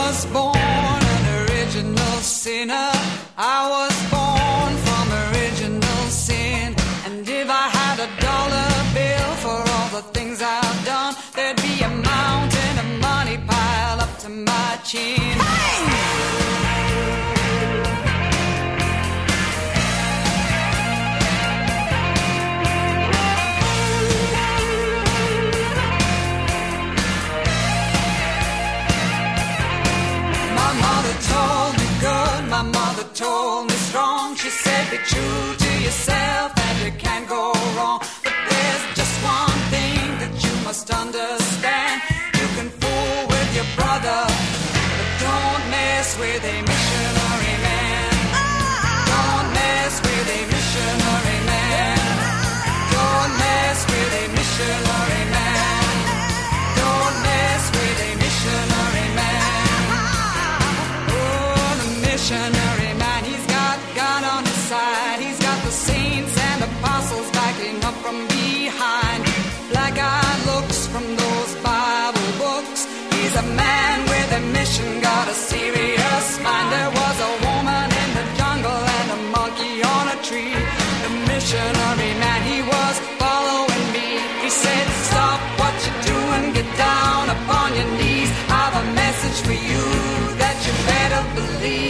was born an original sinner. I was born from original sin. And if I had a dollar bill for all the things I've done, there'd be a mountain of money piled up to my chin. My mother told me good, my mother told me strong. She said be true to yourself and you can't go wrong. But there's just one thing that you must understand. You can fool with your brother, but don't mess with a missionary man. Don't mess with a missionary man. Don't mess with a missionary man. Don't mess with a missionary man. Oh, the missionary man, he's got God on his side. He's got the saints and apostles backing up from behind. Black-eyed looks from those Bible books. He's a man with a mission, got a serious mind. There was a woman in the jungle and a monkey on a tree. The missionary man, he was following me. He said, stop what you're doing, get down upon your knees. I've a message for you that you better believe.